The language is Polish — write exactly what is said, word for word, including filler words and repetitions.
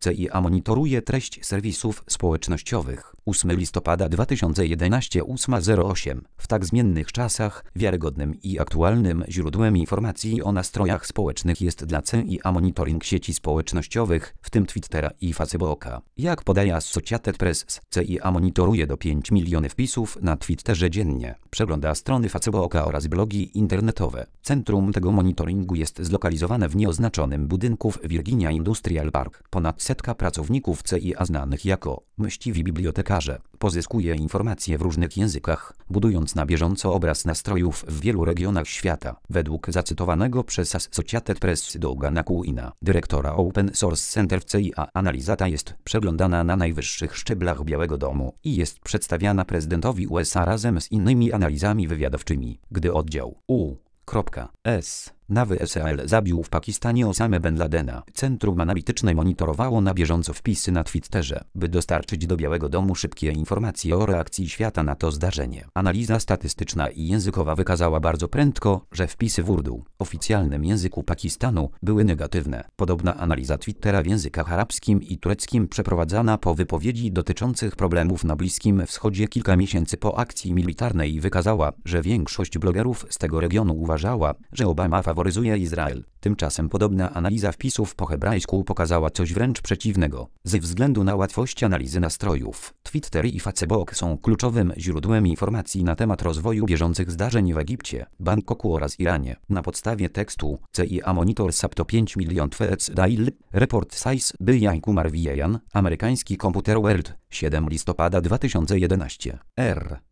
C I A monitoruje treść serwisów społecznościowych. ósmego listopada dwa tysiące jedenastego ósma zero osiem. W tak zmiennych czasach wiarygodnym i aktualnym źródłem informacji o nastrojach społecznych jest dla C I A monitoring sieci społecznościowych, w tym Twittera i Facebooka. Jak podaje Associated Press, C I A monitoruje do pięć milionów wpisów na Twitterze dziennie. Przegląda strony Facebooka oraz blogi internetowe. Centrum tego monitoringu jest zlokalizowane w nieoznaczonym budynku w Virginia Industrial Park. Ponad setka pracowników C I A znanych jako mściwi bibliotekarze pozyskuje informacje w różnych językach, budując na bieżąco obraz nastrojów w wielu regionach świata. Według zacytowanego przez Associated Press Douga Queena, dyrektora Open Source Center w C I A, analiza ta jest przeglądana na najwyższych szczeblach Białego Domu i jest przedstawiana prezydentowi U S A razem z innymi analizami wywiadowczymi. Gdy oddział U. S. Nawy S L zabił w Pakistanie Osamę Ben Ladena, Centrum Analityczne monitorowało na bieżąco wpisy na Twitterze, by dostarczyć do Białego Domu szybkie informacje o reakcji świata na to zdarzenie. Analiza statystyczna i językowa wykazała bardzo prędko, że wpisy w urdu, oficjalnym języku Pakistanu, były negatywne. Podobna analiza Twittera w językach arabskim i tureckim przeprowadzana po wypowiedzi dotyczących problemów na Bliskim Wschodzie kilka miesięcy po akcji militarnej wykazała, że większość blogerów z tego regionu uważała, że Obama faworyzuje Izrael. Tymczasem podobna analiza wpisów po hebrajsku pokazała coś wręcz przeciwnego. Ze względu na łatwość analizy nastrojów, Twitter i Facebook są kluczowym źródłem informacji na temat rozwoju bieżących zdarzeń w Egipcie, Bangkoku oraz Iranie. Na podstawie tekstu C I A Monitor Sapto pięć milionów Daily Report Size by Kumar Vijayan, amerykański Computer World, siódmego listopada dwa tysiące jedenastego. R.